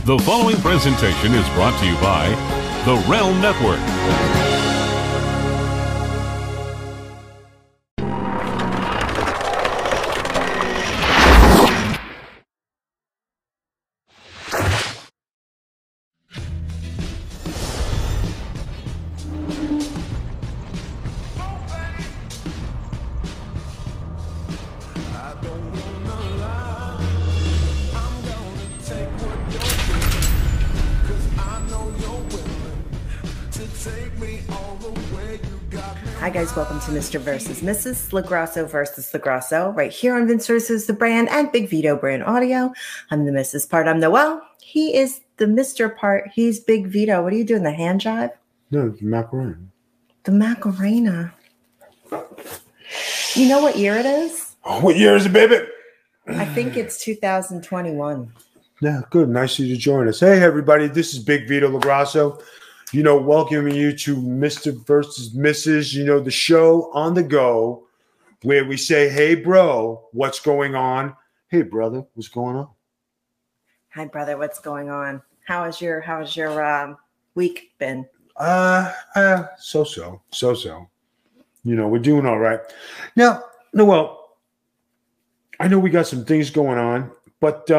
The following presentation is brought to you by the Realm Network. Hi guys, welcome to Mr. versus Mrs. LaGrasso versus LaGrasso, right here on Vince versus the Brand and Big Vito Brand Audio. I'm the Mrs. part. I'm Noelle. He is the Mr. part. He's Big Vito. What are you doing? The hand jive? No, the Macarena. The Macarena. You know what year it is? Oh, what year is it, baby? I think it's 2021. Yeah, good. Nice of you to join us. Hey, everybody. This is Big Vito LaGrasso. Welcoming you to Mr. versus Mrs., the show on the go where we say, hey, bro, what's going on? Hey, brother, what's going on? Hi, brother. What's going on? How has your week been? So. We're doing all right. Now, Noelle, I know we got some things going on, but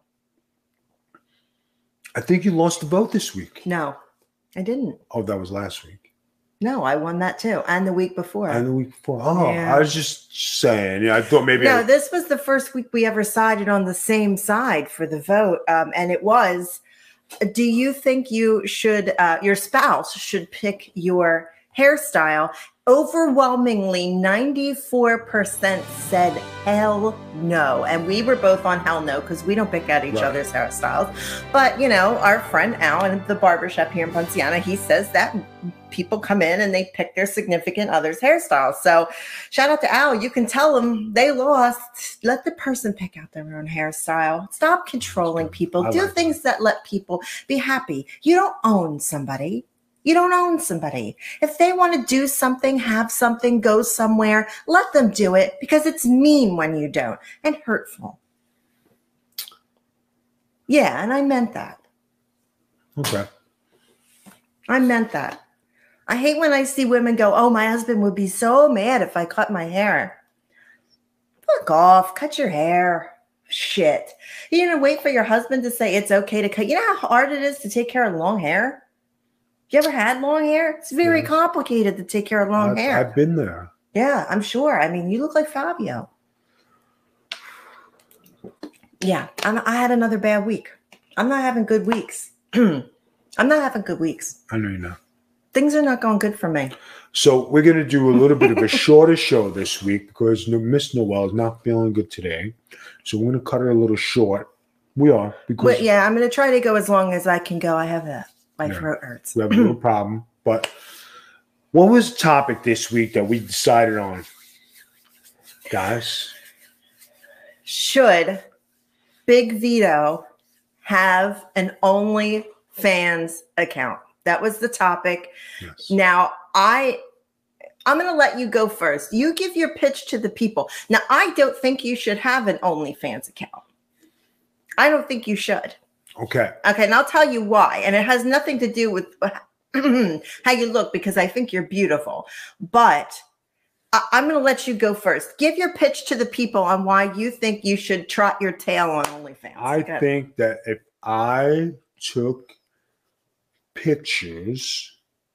I think you lost the vote this week. No, I didn't. Oh, that was last week. No, I won that too. And the week before. Oh, yeah. I was just saying. I thought maybe. No, this was the first week we ever sided on the same side for the vote. And it was, do you think you should, your spouse should pick your hairstyle? Overwhelmingly, 94% said hell no. And we were both on hell no because we don't pick out each other's hairstyles. But, our friend Al in the barbershop here in Ponciana, he says that people come in and they pick their significant other's hairstyles. So shout out to Al. You can tell them they lost. Let the person pick out their own hairstyle. Stop controlling people. Do things that let people be happy. You don't own somebody. You don't own somebody. If they want to do something, have something, go somewhere, let them do it because it's mean when you don't and hurtful. Yeah, and I meant that. Okay. I meant that. I hate when I see women go, oh, my husband would be so mad if I cut my hair. Fuck off. Cut your hair. Shit. You're going to wait for your husband to say it's okay to cut. You know how hard it is to take care of long hair? You ever had long hair? It's very complicated to take care of long hair. I've been there. Yeah, I'm sure. I mean, you look like Fabio. Yeah, I had another bad week. I'm not having good weeks. I'm not having good weeks. I know you're not. Things are not going good for me. So we're going to do a little bit of a shorter show this week because Miss Noelle is not feeling good today. So we're going to cut it a little short. We are. I'm going to try to go as long as I can go. I have that. My throat hurts. We have a little problem. But what was the topic this week that we decided on? Guys? Should Big Vito have an OnlyFans account? That was the topic. Yes. Now, I'm going to let you go first. You give your pitch to the people. Now, I don't think you should have an OnlyFans account. I don't think you should. Okay, and I'll tell you why. And it has nothing to do with how you look because I think you're beautiful. But I'm going to let you go first. Give your pitch to the people on why you think you should trot your tail on OnlyFans. I think that if I took pictures,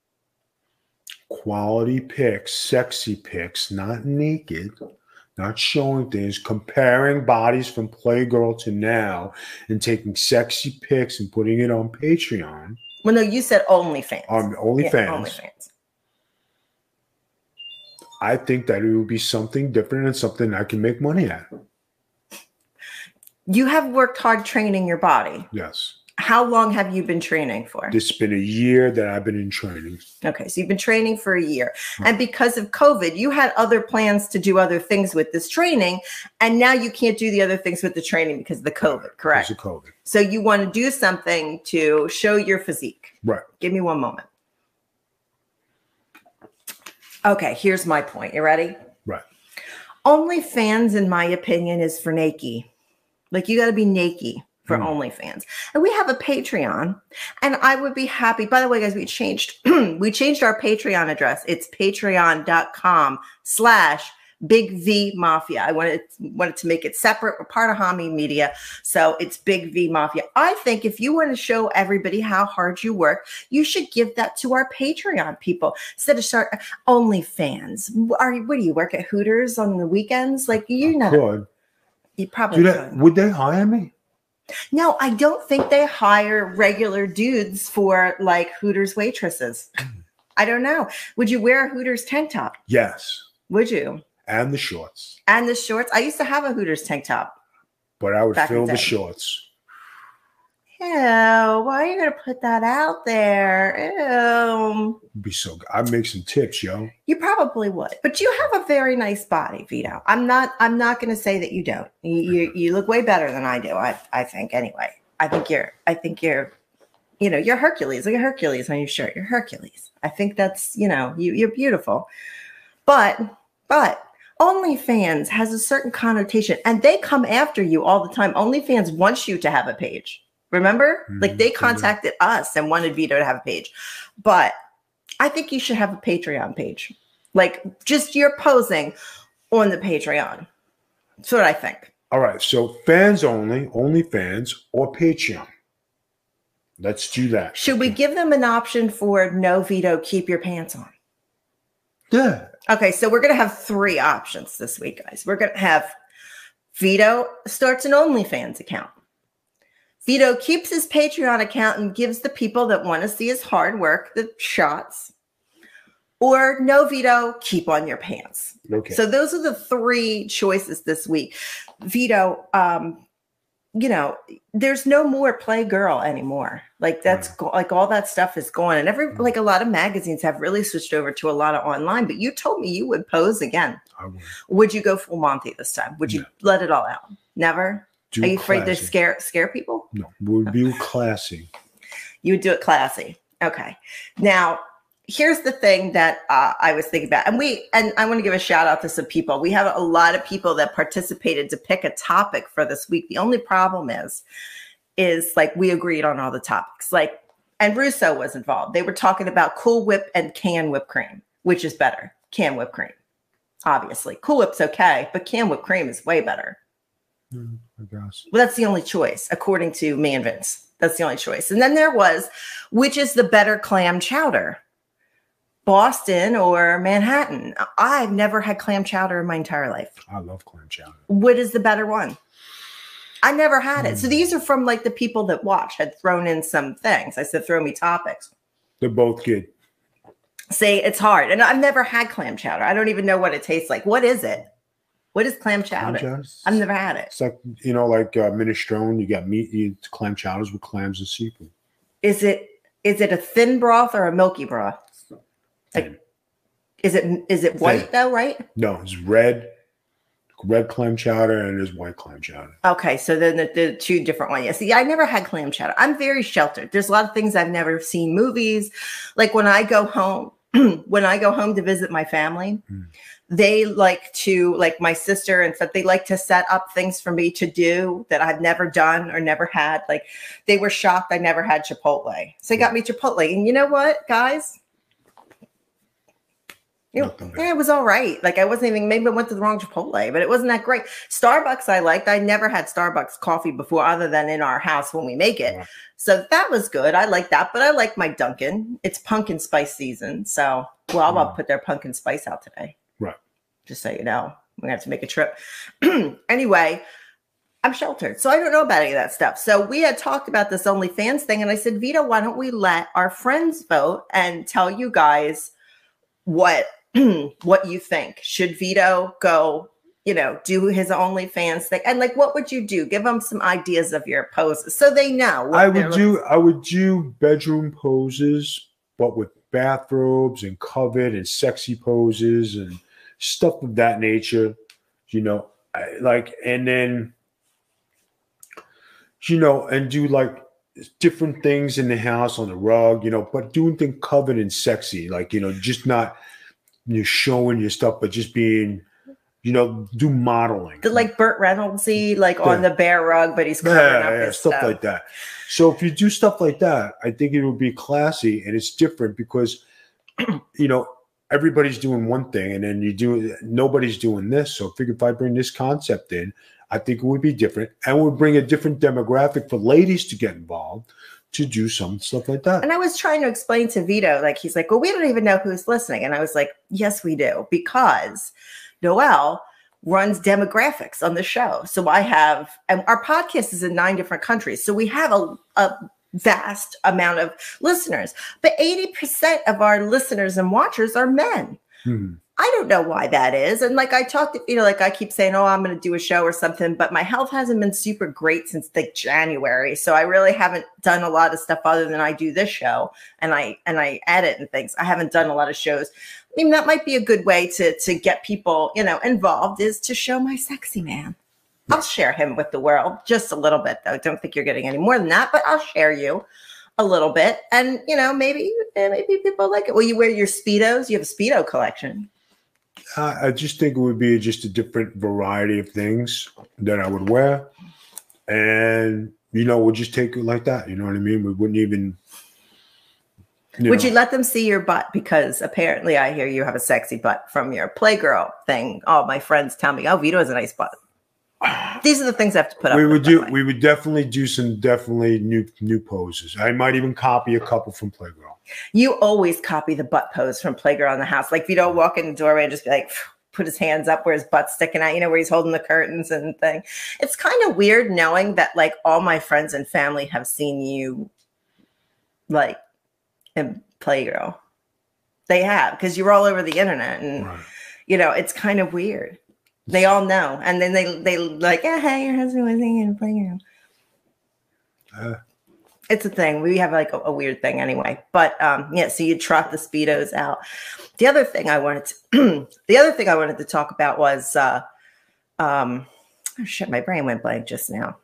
quality pics, sexy pics, not naked, not showing things, comparing bodies from Playgirl to now and taking sexy pics and putting it on Patreon. Well, no, you said OnlyFans. OnlyFans. Yeah, OnlyFans. I think that it would be something different and something I can make money at. You have worked hard training your body. Yes. How long have you been training for? It's been a year that I've been in training. Okay, so you've been training for a year. And because of COVID, you had other plans to do other things with this training, and now you can't do the other things with the training because of the COVID, correct? Because of COVID. So you want to do something to show your physique. Right. Give me one moment. Okay, here's my point. You ready? Right. OnlyFans, in my opinion, is for naked. Like, you got to be naked. for OnlyFans. And we have a Patreon, and I would be happy. By the way, guys, we changed our Patreon address. It's patreon.com/Big V Mafia. I wanted to make it separate. We're part of Hami Media, so it's Big V Mafia. I think if you want to show everybody how hard you work, you should give that to our Patreon people instead of start OnlyFans. What do you work at Hooters on the weekends? Like you know, you probably could. Would they hire me? No, I don't think they hire regular dudes for like Hooters waitresses. I don't know. Would you wear a Hooters tank top? Yes. Would you? And the shorts. And the shorts. I used to have a Hooters tank top. But I would fill the shorts. Ew, why are you going to put that out there? Ew. It'd be so good. I'd make some tips, yo. You probably would. But you have a very nice body, Vito. I'm not going to say that you don't. You look way better than I do, I think, anyway. I think you're, you know, you're Hercules. Look at Hercules on your shirt. You're Hercules. I think that's, you know, you're beautiful. But OnlyFans has a certain connotation, and they come after you all the time. OnlyFans wants you to have a page. Remember? Like they contacted us and wanted Vito to have a page. But I think you should have a Patreon page. Like just you're posing on the Patreon. That's what I think. All right. So fans only, OnlyFans or Patreon. Let's do that. Should we give them an option for no Vito, keep your pants on? Yeah. Okay. So we're going to have 3 options this week, guys. We're going to have Vito starts an OnlyFans account. Vito keeps his Patreon account and gives the people that want to see his hard work the shots. Or no, Vito, keep on your pants. Okay. So those are the 3 choices this week. Vito, you know, there's no more Playgirl anymore. Like that's like all that stuff is gone. And like a lot of magazines have really switched over to a lot of online. But you told me you would pose again. I would. Would you go full Monty this time? Would you let it all out? Never? Are you afraid to scare people? No, we'll be classy. You would do it classy. Okay. Now, here's the thing that I was thinking about. And I want to give a shout out to some people. We have a lot of people that participated to pick a topic for this week. The only problem is like we agreed on all the topics. Like, and Russo was involved. They were talking about Cool Whip and can whipped cream, which is better. Can whipped cream, obviously. Cool Whip's okay, but can whipped cream is way better. I guess. Well, that's the only choice, according to me and Vince. That's the only choice. And then there was, which is the better clam chowder? Boston or Manhattan? I've never had clam chowder in my entire life. I love clam chowder. What is the better one? I never had it. So these are from like the people that watch had thrown in some things. I said, throw me topics. They're both good. See, it's hard. And I've never had clam chowder. I don't even know what it tastes like. What is it? What is clam chowder? I've never had it. It's like, you know, like minestrone. You got meat, it's clam chowders with clams and seafood. Is it a thin broth or a milky broth? Like, is it white though, right? No, it's red clam chowder and there's white clam chowder. Okay, so then the 2 different ones. Yeah, see, I never had clam chowder. I'm very sheltered. There's a lot of things I've never seen movies. Like when I go home, to visit my family, they like to, like my sister and stuff, they like to set up things for me to do that I've never done or never had. Like they were shocked I never had Chipotle. So they got me Chipotle. And you know what, guys? It was all right. Like I wasn't even, maybe I went to the wrong Chipotle, but it wasn't that great. Starbucks I liked. I never had Starbucks coffee before other than in our house when we make it. Yeah. So that was good. I like that, but I like my Dunkin'. It's pumpkin spice season. So, well, I'll put their pumpkin spice out today. Right. Just so you know, we're going to have to make a trip. Anyway, I'm sheltered. So I don't know about any of that stuff. So we had talked about this OnlyFans thing. And I said, Vito, why don't we let our friends vote and tell you guys what you think? Should Vito go, you know, do his OnlyFans thing? And like, what would you do? Give them some ideas of your poses so they know. I would do bedroom poses, but with bathrobes and covered and sexy poses and stuff of that nature, you know, and then, you know, and do like different things in the house on the rug, you know, but doing things covered and sexy, like, you know, just not, you're showing your stuff, but just being, do modeling. Like Burt Reynolds-y, like on the bear rug, but he's covering up his stuff like that. So if you do stuff like that, I think it would be classy, and it's different because, everybody's doing one thing, and then nobody's doing this. So I figure if I bring this concept in, I think it would be different, and would bring a different demographic for ladies to get involved to do some stuff like that. And I was trying to explain to Vito, like, he's like, well, we don't even know who's listening. And I was like, yes, we do, because Noelle runs demographics on the show. So and our podcast is in 9 different countries. So we have a vast amount of listeners, but 80% of our listeners and watchers are men. I don't know why that is. And like I talked to, like I keep saying, oh, I'm going to do a show or something, but my health hasn't been super great since like January. So I really haven't done a lot of stuff other than I do this show and I edit and things. I haven't done a lot of shows. I mean, that might be a good way to get people, involved, is to show my sexy man. I'll share him with the world just a little bit, though. Don't think you're getting any more than that, but I'll share you a little bit. And, maybe people like it. Well, you wear your Speedos. You have a Speedo collection. I just think it would be just a different variety of things that I would wear. And, we'll just take it like that. You know what I mean? We wouldn't even... Would you let them see your butt? Because apparently I hear you have a sexy butt from your Playgirl thing. All my friends tell me, oh, Vito has a nice butt. These are the things I have to put up with. We would definitely do some new poses. I might even copy a couple from Playgirl. You always copy the butt pose from Playgirl in the house. Like Vito walk in the doorway and just be like, put his hands up where his butt's sticking out, where he's holding the curtains and thing. It's kind of weird knowing that like all my friends and family have seen you like in Playgirl. They have, because you're all over the internet, and right. It's kind of weird. They all know, and then they like, hey, your husband was in Playgirl. It's a thing. We have like a weird thing anyway. But so you trot the Speedos out. The other thing I wanted to talk about was oh shit, my brain went blank just now.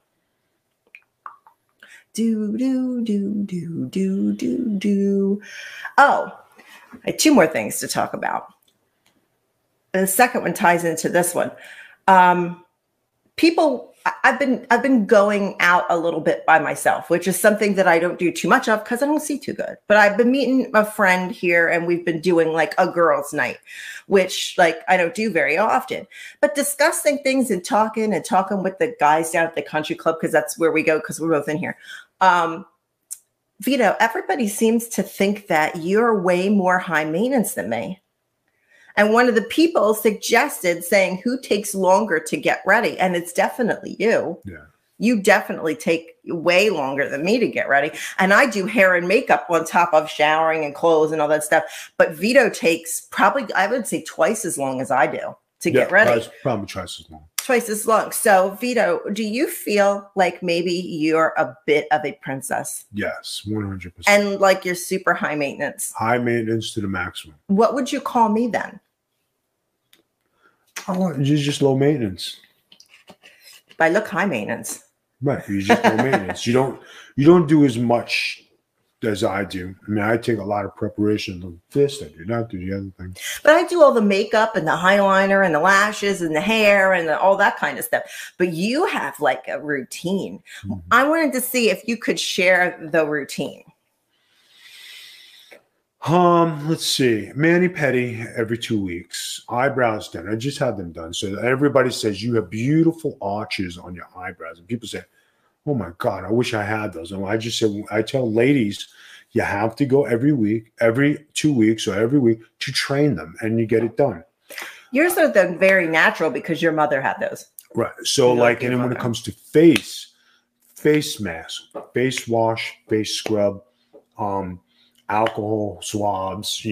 Oh, I had 2 more things to talk about. And the second one ties into this one. I've been going out a little bit by myself, which is something that I don't do too much of because I don't see too good. But I've been meeting a friend here, and we've been doing like a girls' night, which like I don't do very often. But discussing things and talking with the guys down at the country club, because that's where we go because we're both in here. Vito, everybody seems to think that you're way more high maintenance than me. And one of the people suggested saying, who takes longer to get ready? And it's definitely you. Yeah. You definitely take way longer than me to get ready. And I do hair and makeup on top of showering and clothes and all that stuff. But Vito takes probably, I would say, twice as long as I do to get ready. Probably twice as long. Twice as long. So, Vito, do you feel like maybe you're a bit of a princess? Yes, 100%. And like you're super high maintenance? High maintenance to the maximum. What would you call me then? Oh, you're just low maintenance. I look high maintenance. Right, you're just low maintenance. You don't do as much as I do. I mean, I take a lot of preparation on this. I do not do the other thing. But I do all the makeup and the eyeliner and the lashes and the hair and all that kind of stuff. But you have like a routine. Mm-hmm. I wanted to see if you could share the routine. Let's see. Mani-pedi every 2 weeks. Eyebrows done. I just had them done. So everybody says you have beautiful arches on your eyebrows. And people say, oh my God, I wish I had those. And I just say, I tell ladies, you have to go every week, every 2 weeks or every week to train them, and you get it done. Yours are then very natural because your mother had those. Right. So like, and then when it comes to face mask, face wash, face scrub, alcohol swabs,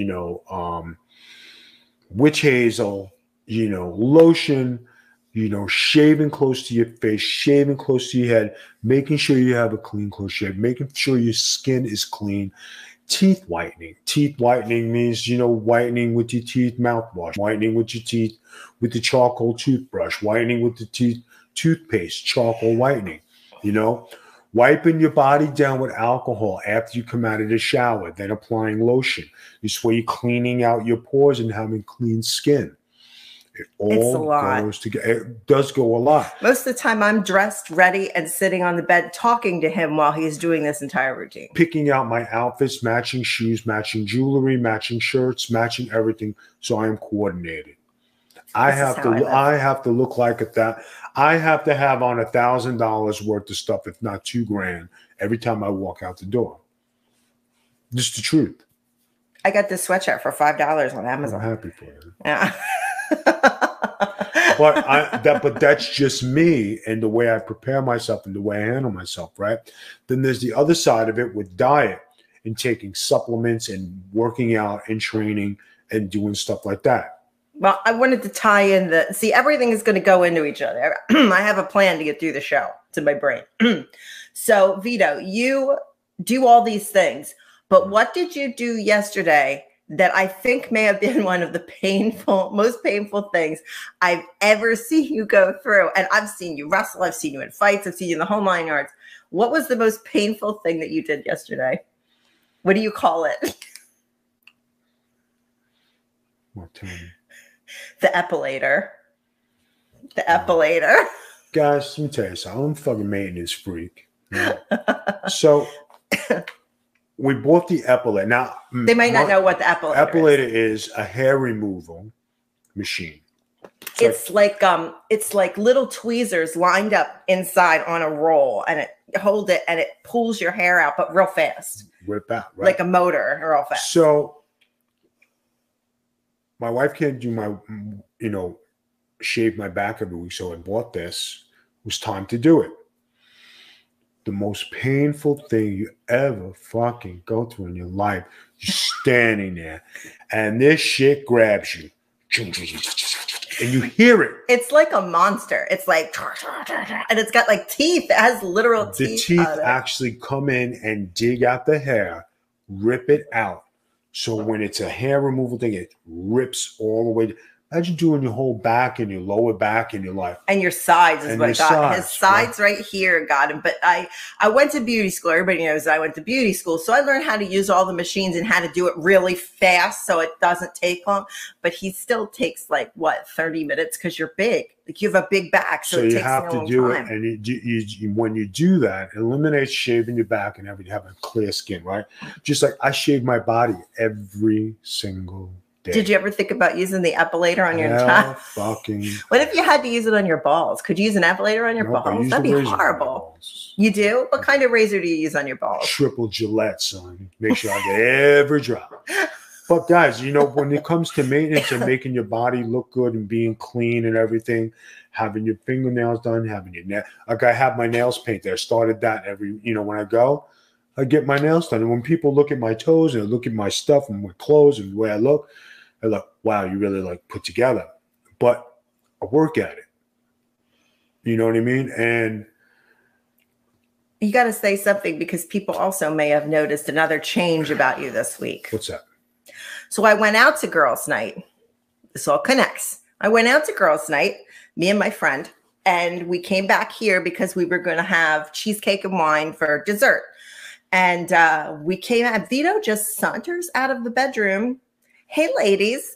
witch hazel, lotion, shaving close to your face, shaving close to your head, making sure you have a clean, close shave, making sure your skin is clean. Teeth whitening. Teeth whitening means, whitening with your teeth mouthwash, whitening with your teeth with the charcoal toothbrush, whitening with the teeth toothpaste, charcoal whitening, wiping your body down with alcohol after you come out of the shower, then applying lotion. This way you're cleaning out your pores and having clean skin. It all goes together. It does go a lot. Most of the time I'm dressed, ready, and sitting on the bed talking to him while he's doing this entire routine. Picking out my outfits, matching shoes, matching jewelry, matching shirts, matching everything. So I am coordinated. I have to look like that. I have to have on $1,000 worth of stuff, if not $2,000, every time I walk out the door. Just the truth. I got this sweatshirt for $5 on Amazon. I'm happy for you. Yeah. but that's just me and the way I prepare myself and the way I handle myself, right? Then there's the other side of it with diet and taking supplements and working out and training and doing stuff like that. Well, I wanted to tie in everything is going to go into each other. I have a plan to get through the show. It's in my brain. So, Vito, you do all these things, but what did you do yesterday that I think may have been one of the most painful things I've ever seen you go through? And I've seen you wrestle. I've seen you in fights. I've seen you in the whole 9 yards. What was the most painful thing that you did yesterday? What do you call it? What, tell me. The epilator. The epilator. Guys, let me tell you something. I'm a fucking maintenance freak. Right? So we bought the epilator. Now they might not know what the epilator is a hair removal machine. It's like little tweezers lined up inside on a roll, and it hold it and it pulls your hair out, but real fast. Rip out, right? Like a motor, real fast. So my wife can't do shave my back every week, so I bought this. It was time to do it. The most painful thing you ever fucking go through in your life, you're standing there, and this shit grabs you, and you hear it. It's like a monster. It's like, and it's got like teeth. It has literal teeth. The teeth actually come in and dig out the hair, rip it out. So when it's a hair removal thing, it rips all the way. Imagine doing your whole back and your lower back and your life. And your sides is what got his sides right here got him. But I went to beauty school. Everybody knows I went to beauty school. So I learned how to use all the machines and how to do it really fast so it doesn't take long. But he still takes 30 minutes because you're big. Like you have a big back. So it you takes have to do it. And when you do that, it eliminates shaving your back and having clear skin, right? Just like I shave my body every single day. Did you ever think about using the epilator on your top? What if you had to use it on your balls? Could you use an epilator on your balls? That'd be horrible. You do? What kind of razor do you use on your balls? Triple Gillette, son. Make sure I get every drop. But guys, when it comes to maintenance and making your body look good and being clean and everything, having your fingernails done, having your nail, like I have my nails painted. I started that when I go, I get my nails done. And when people look at my toes and look at my stuff and my clothes and the way I look, they're like, wow, you really put together. But I work at it. You know what I mean? And you got to say something because people also may have noticed another change about you this week. What's that? So I went out to girls' night. This all connects. I went out to girls' night, me and my friend, and we came back here because we were going to have cheesecake and wine for dessert. And we came out. Vito just saunters out of the bedroom. Hey, ladies,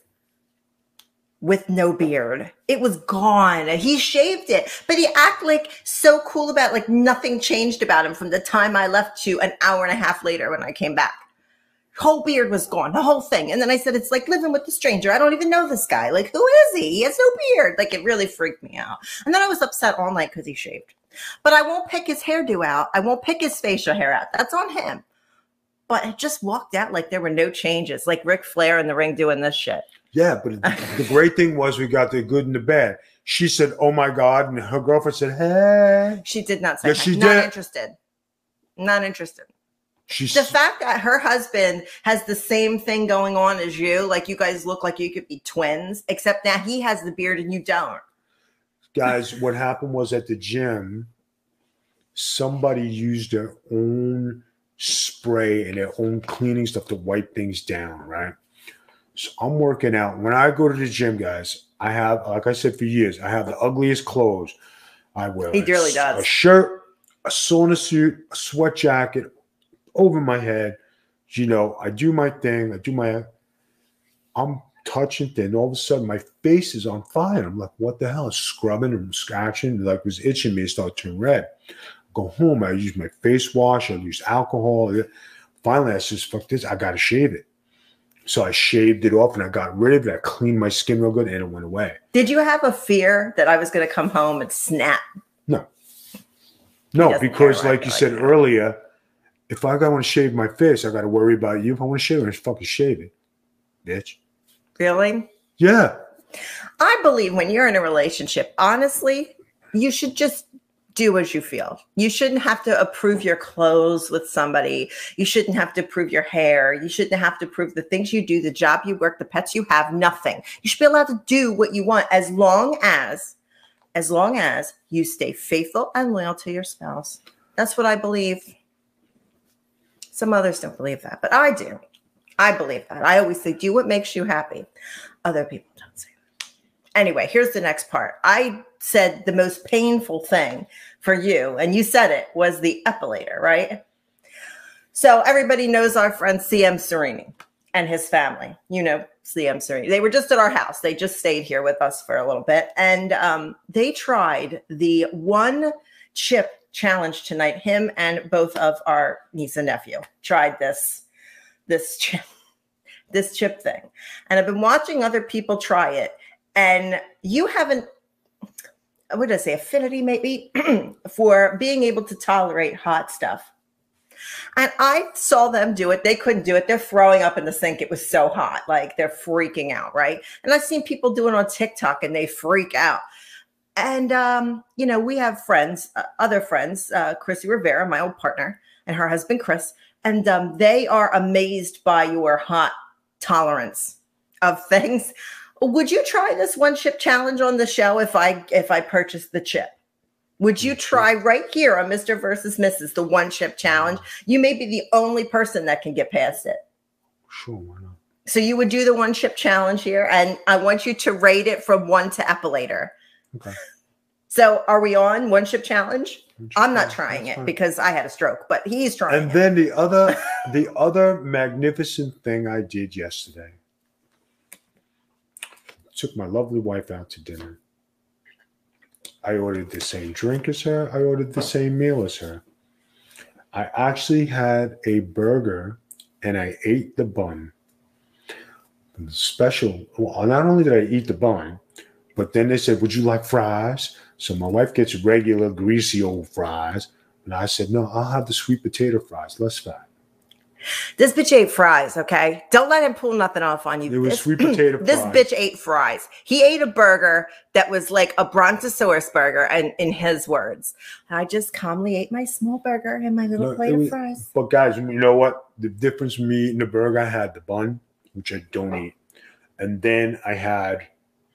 with no beard. It was gone. He shaved it, but he acted so cool about it, nothing changed about him from the time I left to an hour and a half later when I came back. Whole beard was gone, the whole thing. And then I said, it's like living with a stranger. I don't even know this guy. Who is he? He has no beard. It really freaked me out. And then I was upset all night because he shaved. But I won't pick his hairdo out. I won't pick his facial hair out. That's on him. But it just walked out like there were no changes, like Ric Flair in the ring doing this shit. Yeah, but the great thing was we got the good and the bad. She said, oh, my God. And her girlfriend said, hey. She did not say yes, she not did. interested. Not interested. The fact that her husband has the same thing going on as you, you guys look like you could be twins, except now he has the beard and you don't. Guys, what happened was at the gym, somebody used their own spray and their own cleaning stuff to wipe things down, right? So I'm working out. When I go to the gym, guys, I have, like I said for years, I have the ugliest clothes. I wear a shirt, a sauna suit, a sweat jacket over my head. I do my thing. I'm touching it. And all of a sudden, my face is on fire. I'm like, what the hell? Scrubbing and scratching, like it was itching me. It started turning red. Go home. I use my face wash. I use alcohol. Finally, I said, fuck this. I got to shave it. So I shaved it off and I got rid of it. I cleaned my skin real good and it went away. Did you have a fear that I was going to come home and snap? No. No, because like you said earlier, if I want to shave my face, I got to worry about you. If I want to shave it, I just fucking shave it, bitch. Really? Yeah. I believe when you're in a relationship, honestly, you should just do as you feel. You shouldn't have to approve your clothes with somebody. You shouldn't have to approve your hair. You shouldn't have to approve the things you do, the job you work, the pets you have, nothing. You should be allowed to do what you want as long as you stay faithful and loyal to your spouse. That's what I believe. Some others don't believe that, but I do. I believe that. I always say, do what makes you happy. Other people don't say that. Anyway, here's the next part. I said the most painful thing for you, and you said it, was the epilator, right? So everybody knows our friend CM Serini and his family. You know CM Serini. They were just at our house. They just stayed here with us for a little bit, and they tried the one chip challenge tonight. Him and both of our niece and nephew tried this chip thing. And I've been watching other people try it. And you haven't, what did I say, affinity maybe for being able to tolerate hot stuff. And I saw them do it. They couldn't do it. They're throwing up in the sink. It was so hot. Like they're freaking out, right? And I've seen people do it on TikTok and they freak out. And, you know, we have friends, other friends, Chrissy Rivera, my old partner, and her husband, Chris. And they are amazed by your hot tolerance of things. Would you try this one chip challenge on the show if I purchased the chip? Would you try right here on Mr. versus Mrs. the one chip challenge? You may be the only person that can get past it. Sure, why not? So you would do the one chip challenge here, and I want you to rate it from 1 to epilator. Okay. So are we on one chip challenge? I'm not trying it because I had a stroke, but he's trying. And then the other magnificent thing I did yesterday, took my lovely wife out to dinner. I ordered the same drink as her. I ordered the same meal as her. I actually had a burger and I ate the bun. Special. Well, not only did I eat the bun, but then they said, would you like fries? So my wife gets regular greasy old fries. And I said, no, I'll have the sweet potato fries, less fat. This bitch ate fries, okay? Don't let him pull nothing off on you. It was sweet potato fries. This bitch ate fries. He ate a burger that was like a Brontosaurus burger, and in his words. I just calmly ate my small burger and my little plate of fries. But guys, you know what? The difference from me eating the burger, I had the bun, which I don't eat. And then I had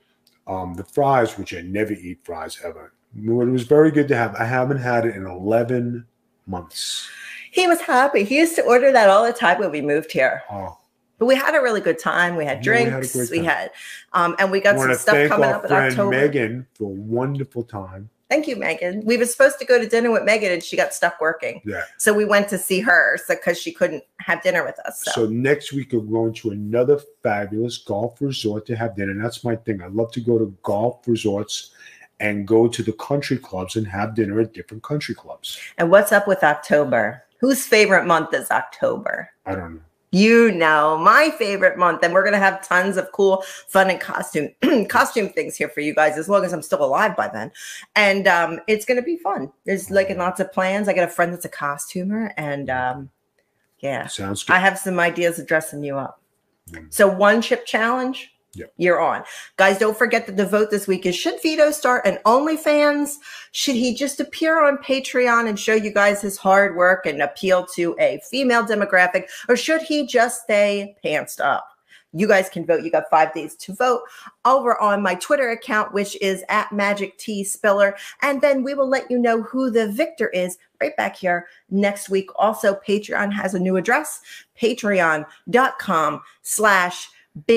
the fries, which I never eat fries ever. It was very good to have. I haven't had it in 11 months. He was happy. He used to order that all the time when we moved here. Oh. But we had a really good time. We had drinks. We had and we got some stuff coming up in October. Megan for a wonderful time. Thank you, Megan. We were supposed to go to dinner with Megan and she got stuck working. Yeah. So we went to see her because she couldn't have dinner with us. So next week we're going to another fabulous golf resort to have dinner. And that's my thing. I love to go to golf resorts and go to the country clubs and have dinner at different country clubs. And what's up with October? Whose favorite month is October? I don't know. You know, my favorite month. And we're going to have tons of cool, fun, and costume things here for you guys, as long as I'm still alive by then. And it's going to be fun. There's like lots of plans. I got a friend that's a costumer. And yeah. Sounds good. I have some ideas of dressing you up. So one chip challenge. Yep. You're on. Guys, don't forget that the vote this week is, should Vito start an OnlyFans? Should he just appear on Patreon and show you guys his hard work and appeal to a female demographic? Or should he just stay pantsed up? You guys can vote. You got 5 days to vote over on my Twitter account, which is @MagicTSpiller. And then we will let you know who the victor is right back here next week. Also, Patreon has a new address, patreon.com/BigVito.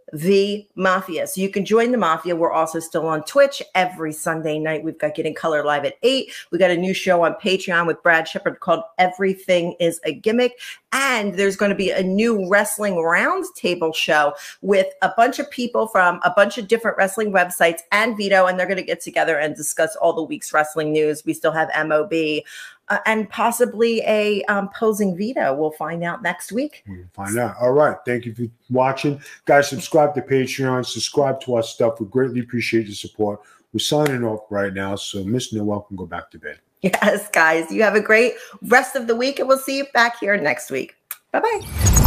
the Mafia. So you can join the Mafia. We're also still on Twitch every Sunday night. We've got Getting Color live at 8. We got a new show on Patreon with Brad Shepard called Everything is a Gimmick. And there's going to be a new wrestling roundtable show with a bunch of people from a bunch of different wrestling websites and Vito, and they're going to get together and discuss all the week's wrestling news. We still have MOB. And possibly a posing Vito. We'll find out next week. We'll find out. All right. Thank you for watching. Guys, subscribe to Patreon. Subscribe to our stuff. We greatly appreciate your support. We're signing off right now. So, Miss Noel can go back to bed. Yes, guys. You have a great rest of the week, and we'll see you back here next week. Bye-bye.